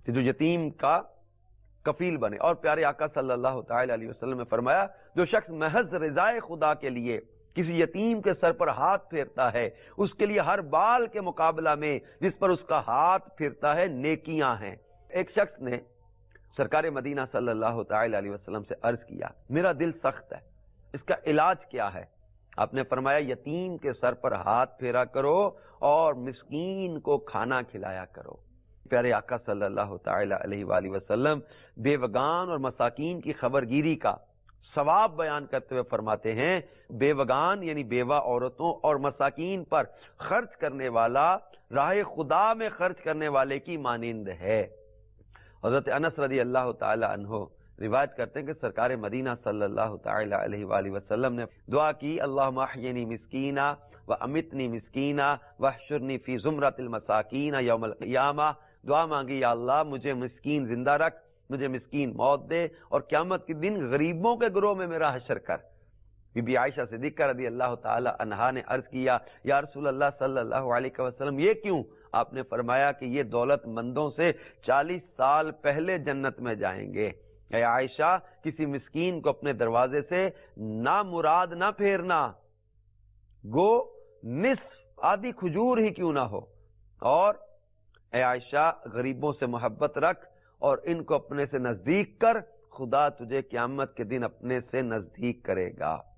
کہ جو یتیم کا کفیل بنے. اور پیارے آقا صلی اللہ تعالی علیہ وسلم نے فرمایا جو شخص محض رضائے خدا کے لیے کسی یتیم کے سر پر ہاتھ پھیرتا ہے اس کے لیے ہر بال کے مقابلہ میں جس پر اس کا ہاتھ پھرتا ہے نیکیاں ہیں. ایک شخص نے سرکار مدینہ صلی اللہ تعالی علیہ وسلم سے عرض کیا میرا دل سخت ہے اس کا علاج کیا ہے؟ آپ نے فرمایا یتیم کے سر پر ہاتھ پھیرا کرو اور مسکین کو کھانا کھلایا کرو. پیارے آقا صلی اللہ تعالی علیہ وآلہ وسلم بیوگان اور مساکین کی خبرگیری کا ثواب بیان کرتے ہوئے فرماتے ہیں بیوگان یعنی بیوہ عورتوں اور مساکین پر خرچ کرنے والا راہ خدا میں خرچ کرنے والے کی مانند ہے. حضرت انس رضی اللہ تعالی عنہ روایت کرتے ہیں کہ سرکار مدینہ صلی اللہ تعالی علیہ وآلہ وسلم نے دعا کی اللہم احینی مسکینہ و امتنی مسکینہ واحشرنی فی زمرۃ المساکین یوم القیامہ. دعا مانگی یا اللہ مجھے مسکین زندہ رکھ مجھے مسکین موت دے اور قیامت کے دن غریبوں کے گروہ میں میرا حشر کر. بی بی عائشہ صدیقہ رضی اللہ تعالی عنہا نے عرض کیا یا رسول اللہ صلی اللہ علیہ وسلم یہ کیوں؟ آپ نے فرمایا کہ یہ دولت مندوں سے 40 سال پہلے جنت میں جائیں گے. اے عائشہ کسی مسکین کو اپنے دروازے سے نامراد نہ پھیرنا گو نصف آدھی کھجور ہی کیوں نہ ہو. اور اے عائشہ غریبوں سے محبت رکھ اور ان کو اپنے سے نزدیک کر خدا تجھے قیامت کے دن اپنے سے نزدیک کرے گا.